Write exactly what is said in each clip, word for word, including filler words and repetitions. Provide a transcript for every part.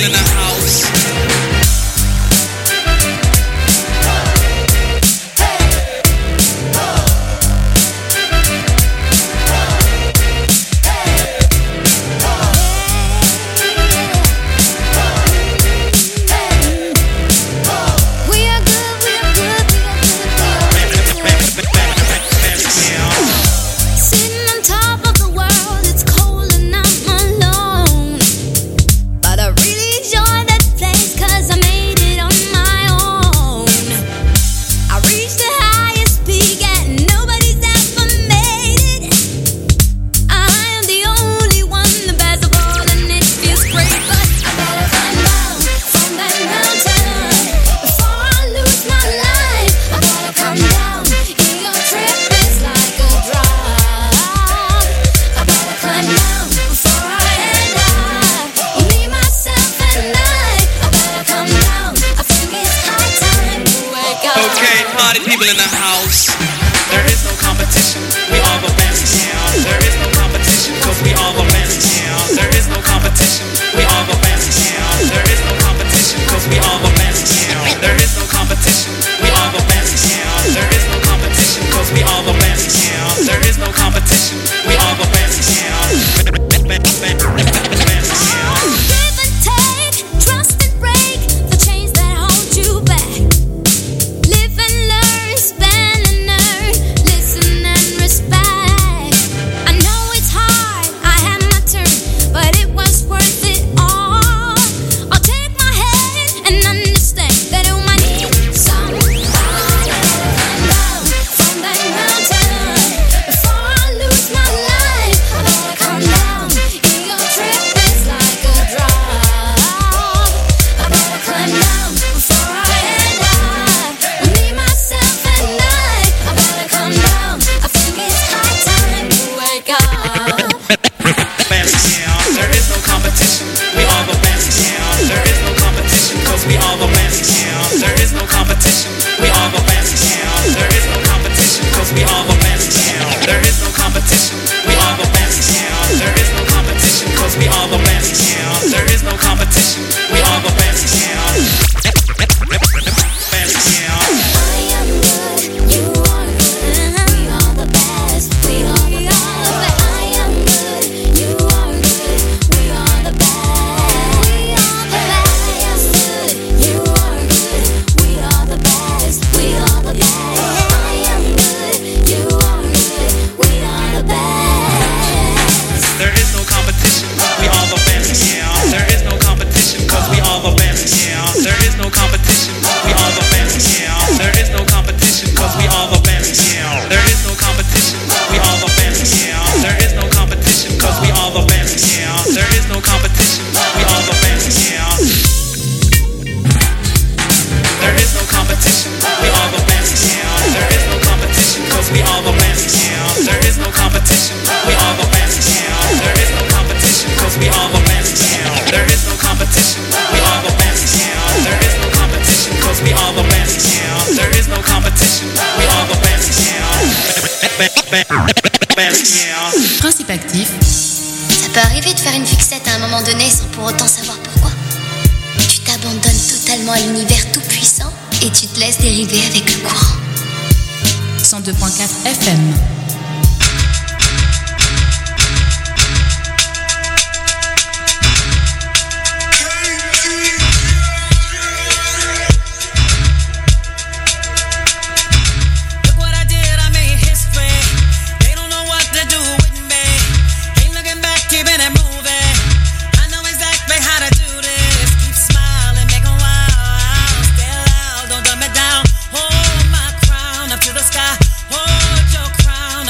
people in the house. People in the house. There is no competition. We all the best. Yeah. There is no competition because we all the best. Yeah. There is no competition. We all the best. Yeah. There is no competition because we all the best. Yeah. There is no competition. We all the best. Yeah. There is no competition because we all the best. Yeah. There is no competition. We all the best. Yeah. Give and take, trust and break the chains that hold you back. Live and learn, spend and earn, listen and respect. I know it's hard, I had my turn, but it was worth it all. I'll take my head and understand that I might need somebody down from that mountain. Before I lose my life, I better come down. Ego trip is like a drop. I better climb down before I end up. Me, myself, and I. I better come down. I think it's high time to wake up. There is no competition. We all the best. There is no competition because we all the best. There is no competition. We all the best. There is no competition because we all the best. There is no competition. We all the best. There is no competition because we all the best. There is no competition. We all the best. I am good, you are good, we are the best, we are the best. I am good, you are good, we are the best, we are the best. I am good, you are good, we are the best, we are the best. I am good, you are good, we are the best. There is no competition, we all the best. There is no competition because we all the best. There is no competition, we all the best. There is no competition because we all the best. There is no competition, we all the best. There is no competition because we all the best. There is no competition, we all the best. There is no competition, we all the best. There is no competition because we all the best. There is no competition, we all the best. There is no competition because we all the best. There is no competition, we all the best. There is no competition because we all the best. There is no competition, we all the best. Principe actif. Ça peut arriver de faire une fixette à un moment donné sans pour autant savoir pourquoi. Tu t'abandonnes totalement à l'univers tout puissant et tu te laisses dériver avec le courant. cent deux virgule quatre F M. Hold my crown up to the sky. Hold your crown.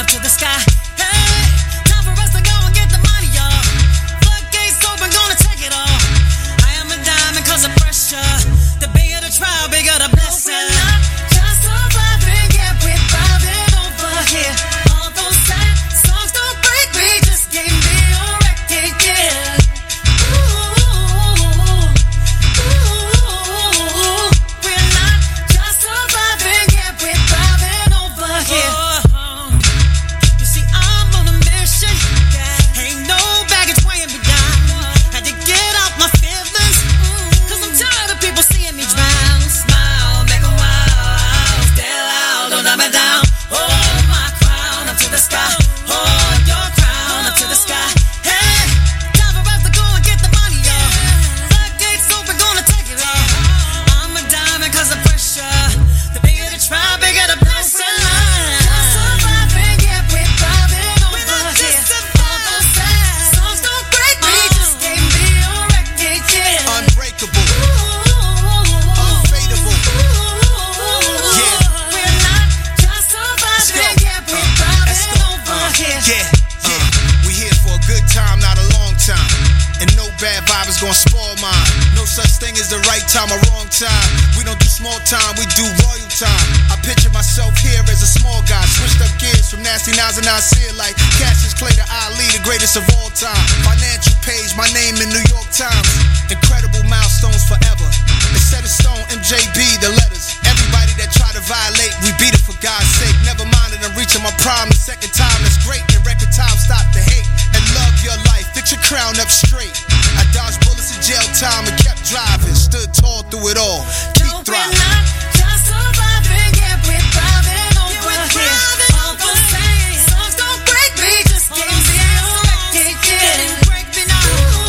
bad vibe is gonna spoil mine. No such thing as the right time or wrong time. We don't do small time, we do royal time. I picture myself here as a small guy, switched up gears from nasty nines and I see it like Cassius Clay to Ali, the greatest of all time. Financial page, my name in New York Times. Incredible milestones forever. It's set in stone, M J B, the letters. Everybody that try to violate, we beat it for God's sake. Never mind that I'm reaching my prime the second time. That's great. In record time, stop the hate and love your life. Fix your crown up straight. I dodged bullets in jail time and kept driving. Stood tall through it all. Keep thriving. Just surviving, yeah, we're thriving over here. All the same. Songs don't break me, just get me respected, yeah. And break me now.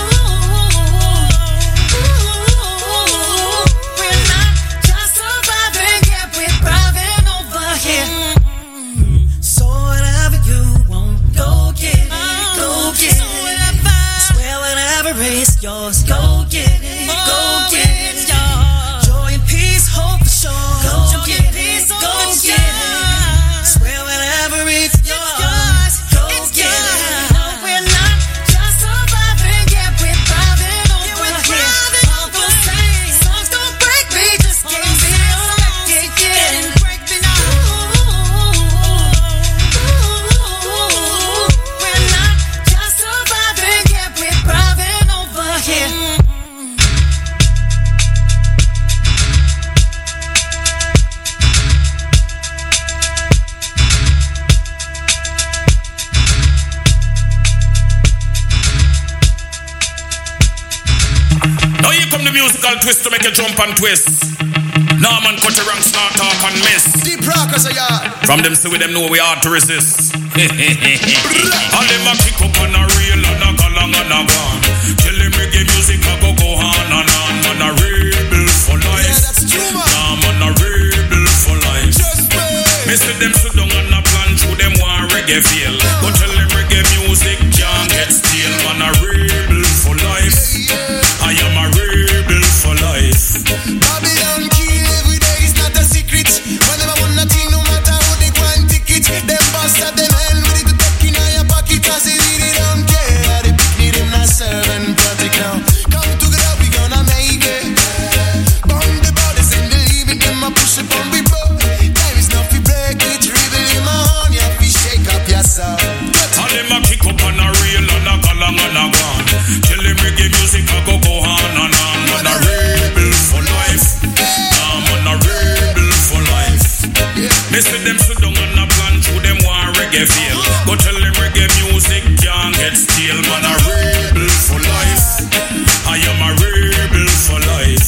We're not just surviving, yeah, we're thriving over here. So whatever you want, go get it, go get it. Swear whatever is yours, go get it, go get it. Joy and peace, hope for sure. Go get it, go get it. Swear whatever is yours, go get it. No, we're not just surviving, yeah, we're thriving over here. All the same. Songs don't break me, just get me respected, yeah. And break me now. We're not just surviving, yeah, we're thriving over here. Now here come the musical twist to make you jump and twist. Nah man, cut your ranks, not talk and miss. Deep rockers are yard. From them see we them know we hard to resist. All them a kick up on a reel and a go long and a gone. Tell them reggae music a go go on and on. Man a rebel for life. Yeah, that's true, man. Nah man a rebel for life. Just pay. Me see them sit down and a plan through them one reggae feel. Go tell them reggae music can't get stale. Man a rebel for life. I am a rebel for life. Babylon kill every day, it's not a secret. Whenever one nothing, no matter how they go and ticket. Them bastard, them hell with it back in your pocket. Cause they really don't care. They pick me, them not serving project now. Come together, we gonna make it. Bomb the bodies and the leaving them a push it on we bro. Time is not to break it. Rebel in my horn, you have to shake up yourself. All them a kick up on a reel and a go long and a gone. Tell them reggae music a go go on and on. Man a rebel for life. Nah man a rebel for life. Me see them sit down and a plan through them one reggae feel. Go tell them reggae music can't get stale. Man a rebel for life. I am a rebel for life.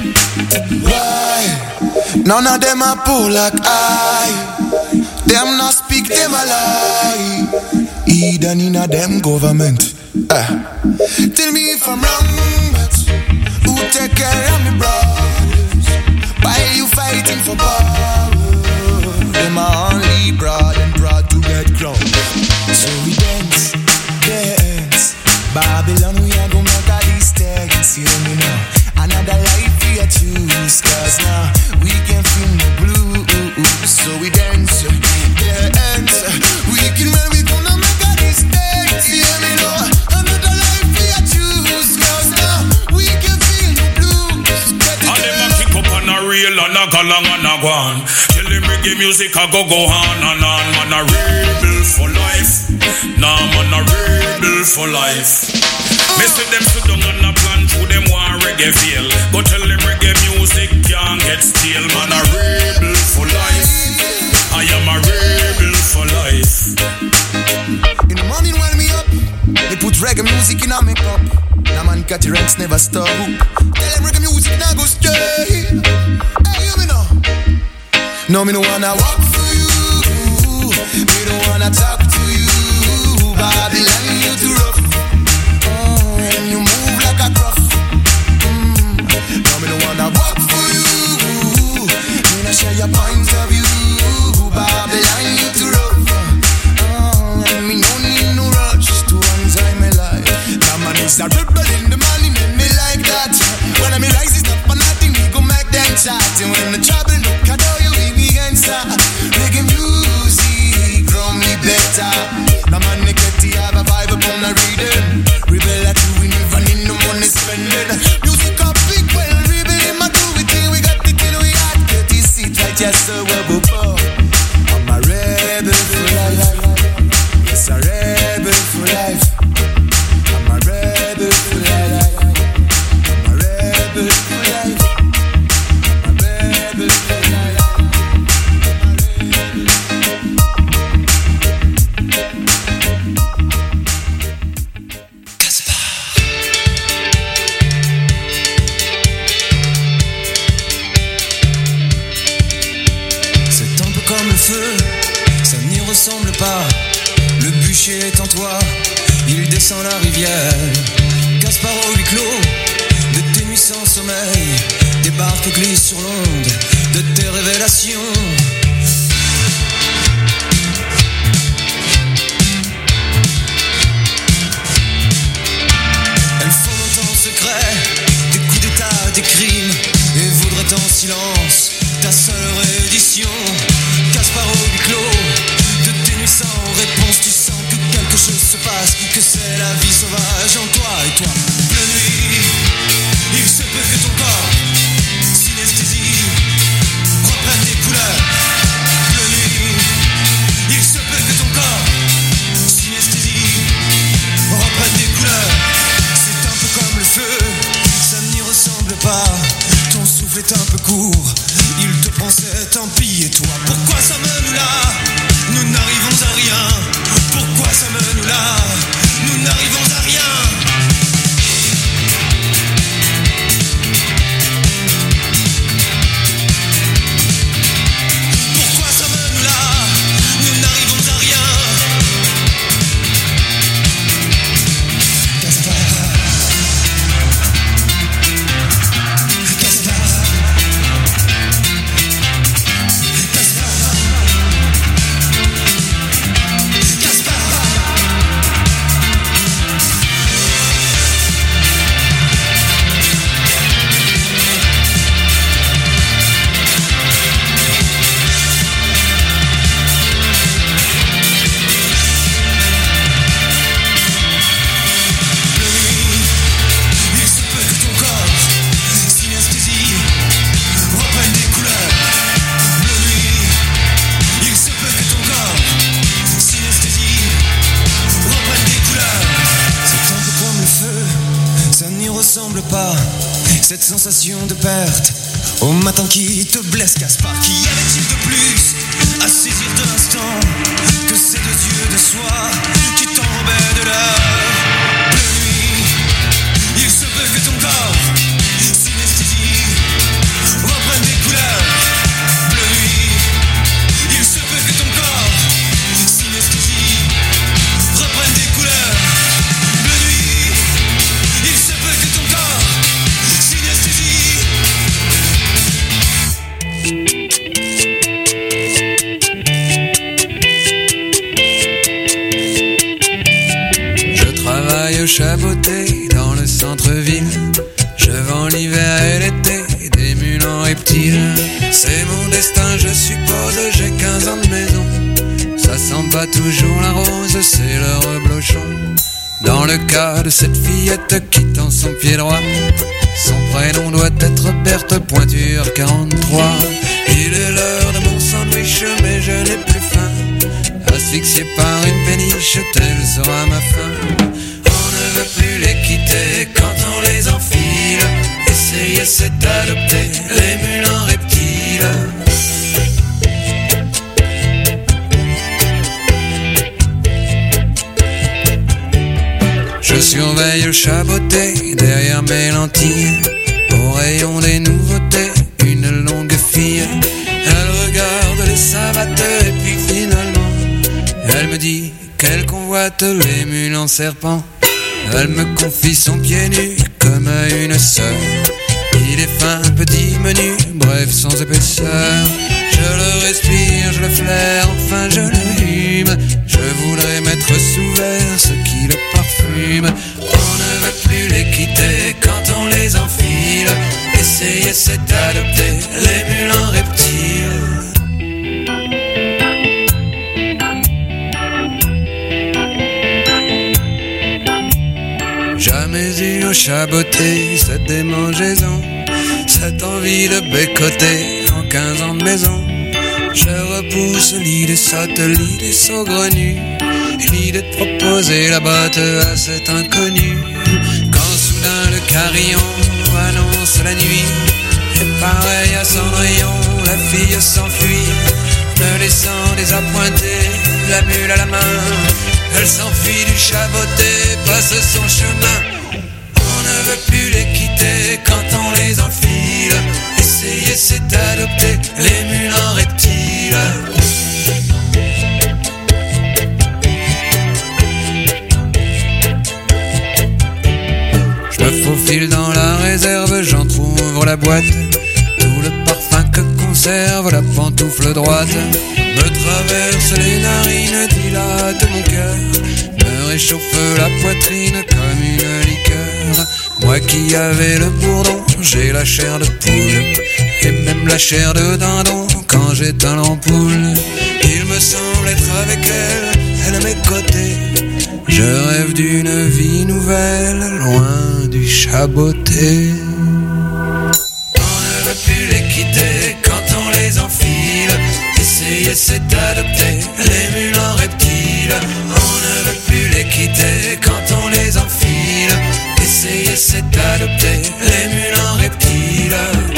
Why? None of them a pull like I. Them not speak, them a lie. Either in a them government. Uh. Tell me if I'm wrong, but who take care of me brothers? Why are you fighting for power? Them are only broad and proud to get crowned. So we dance, dance. Babylon, we are gonna make all these things. You know me now. Another life we are choose. Cause now we can feel no blue. So we dance, dance. We can when we gonna make all these things. You know me now. Another life we are choose. Cause now we can feel no blue. All them a kick up on a reel and a go long and a gone. Tell them reggae music a go go on and on. Man a rebel for life. Nah man a rebel for life. Me see them sit down and a plan through them one reggae feel. Go tell them reggae music can't get stale. Man a rebel for life. I am a rebel for life. In the morning when me up, they put reggae music in a make up. Nah man cat the ranks never stop. Tell them reggae music now go stray. Hey you me know. No me no wanna walk for you. Me don't wanna talk to you. Babylon you too rough. Oh, and you move like a gruff. Mm. No me no wanna walk for you. Me no share your point of view. Babylon you too rough. Oh, and me no need no rush to enjoy my life. That man is a rebel in the morning and me like that. When I me rise it up and nothing we go make them chat. And when the trouble look at how you we answer. Reggae music grow me better. Now man me get the have a vibe upon a rhythm. Rebel at you we never need no money. matériel. Gaspard au huis clos de tes nuits sans sommeil, des barques glissent sur l'onde de tes révélations. Elles font en secret des coups d'état, des crimes, et voudraient en silence ta seule réédition. Gaspard au huis clos de tes nuits sans réponse, tu sens que quelque chose se passe, que c'est la vie sauvage en toi. Et toi, pleine nuit, il se peut que ton corps, synesthésie, reprenne des couleurs. Pleine nuit, il se peut que ton corps, synesthésie, reprenne des couleurs. C'est un peu comme le feu, ça n'y ressemble pas. Ton souffle est un peu court, il te pensait, tant pis. Et toi, pourquoi ça mène là? Nous n'arrivons à rien. Pourquoi ça mène là? Nous n'arrivons à rien. Pourquoi ça mène là? Nous n'arrivons à rien. Gaspard, Gaspard, pas cette sensation de perte au matin qui te blesse. Gaspard, qu'y avait-il de plus à saisir de l'instant que ces deux yeux de soie qui t'enrobaient de l'heure? De nuit, il se peut que ton corps, synesthésie, reprenne des couleurs. De nuit, il se peut que ton corps, synesthésie, reprenne des couleurs. De nuit, il se peut que ton corps, synesthésie. Je travaille au Chaboté dans le centre-ville. Je vends l'hiver et l'été des mules en reptiles. C'est mon destin, je suppose, j'ai quinze ans de maison. Ça sent pas toujours la rose, c'est le reblochon. Dans le cas de cette fillette qui tend son pied droit, son prénom doit être Berthe Pointure quarante-trois. Il est l'heure de mon sandwich, mais je n'ai plus faim. Asphyxié par une péniche, telle sera ma fin. On ne veut plus les quitter quand on les enfile. Essayer c'est adopter les mules en reptiles. Je surveille le Chaboté derrière mes lentilles. Au rayon des nouveautés, une longue fille. Elle regarde les savates et puis finalement elle me dit qu'elle convoite les mules en serpent. Elle me confie son pied nu comme à une sœur. Il est fin, petit, menu, bref sans épaisseur. Je le respire, je le flaire, enfin je le hume. Je voudrais mettre sous verre ce qui le parfume. On ne veut plus les quitter quand on les enfile. Essayer c'est adopter les mules en reptiles. Jamais eu au Chaboté cette démangeaison, cette envie de bécoter en quinze ans de maison. Je repousse l'idée sotte, l'idée saugrenue, l'idée de proposer la botte à cet inconnu. Quand soudain le carillon annonce la nuit, et pareil à Cendrillon, la fille s'enfuit, me laissant désappointé, la mule à la main. Elle s'enfuit du Chaboté, passe son chemin. On ne veut plus les quitter quand on les enfile. Essayer c'est adopter les mules en reptiles. la boîte. Tout le parfum que conserve la pantoufle droite me traverse les narines, dilate mon cœur, me réchauffe la poitrine comme une liqueur. Moi qui avais le bourdon, j'ai la chair de poule, et même la chair de dindon quand j'éteins l'ampoule. Il me semble être avec elle, elle à mes côtés. Je rêve d'une vie nouvelle, loin du chaboté. On ne veut plus les quitter quand on les enfile. Essayer c'est adopter les mules en reptiles. On ne veut plus les quitter quand on les enfile. Essayer c'est adopter les mules en reptiles.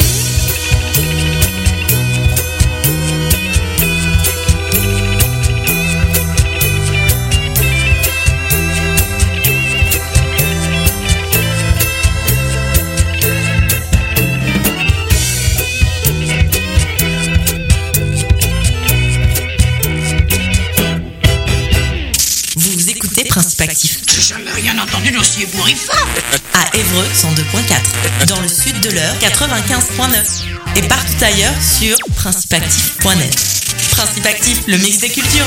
Principe actif. J'ai jamais rien entendu d'aussi ébouriffant. À Évreux, cent deux point quatre. Dans le sud de l'Eure, quatre-vingt-quinze point neuf. Et partout ailleurs sur principe actif point net. Principe Actif, le mix des cultures.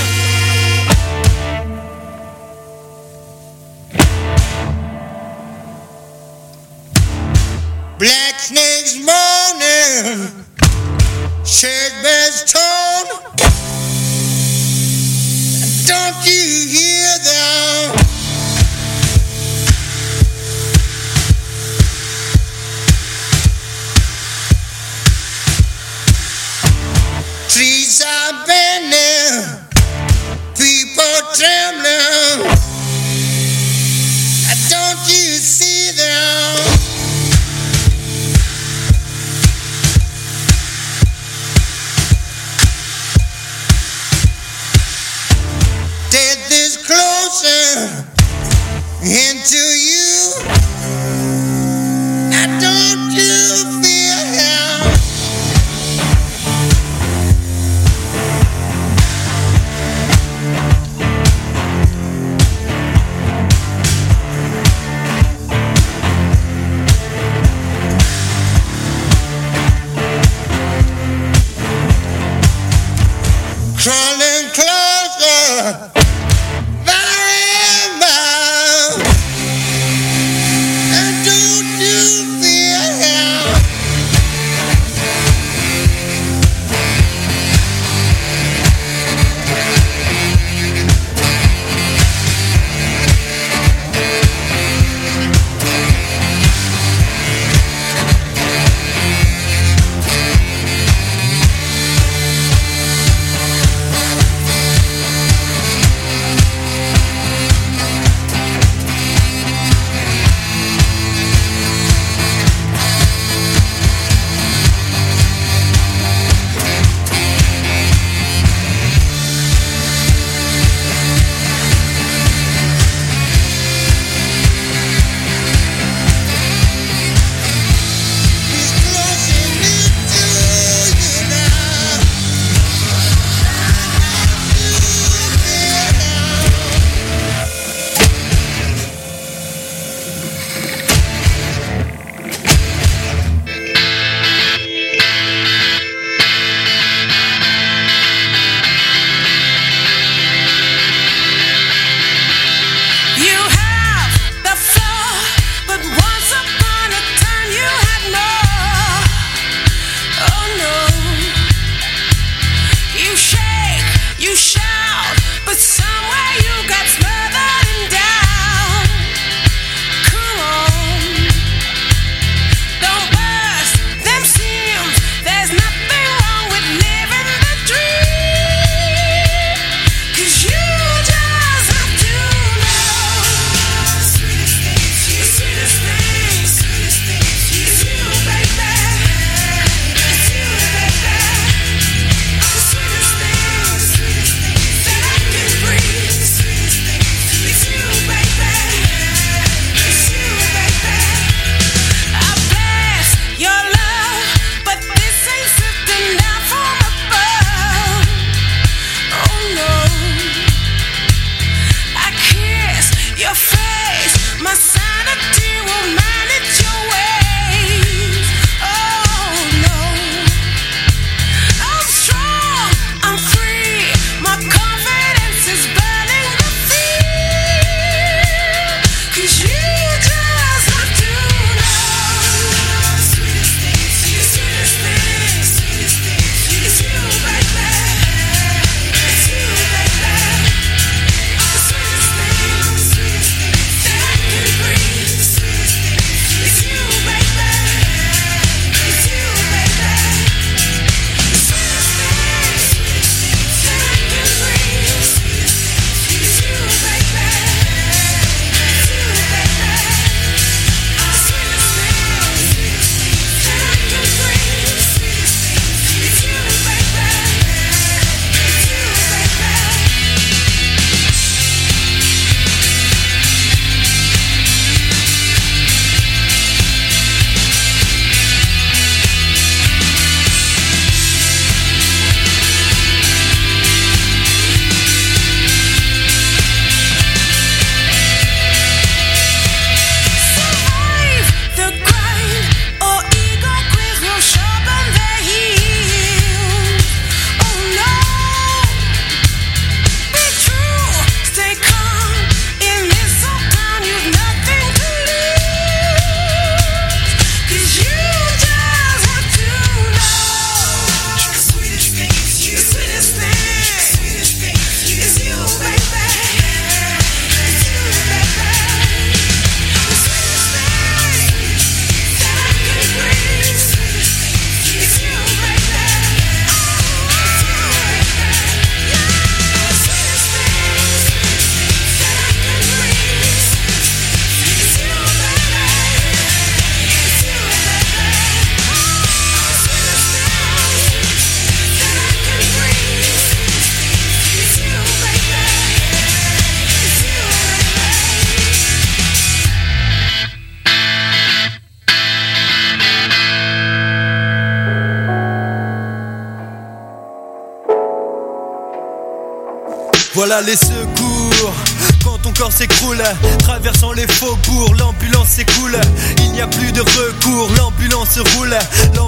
Black snakes moaning, shake tone. Don't you hear them? Trees are bending, people trembling. Don't you see them? Death is closer into you. Now don't you feel hell? voilà les secours. Quand ton corps s'écroule, traversant les faubourgs, l'ambulance s'écoule. Il n'y a plus de recours, l'ambulance roule.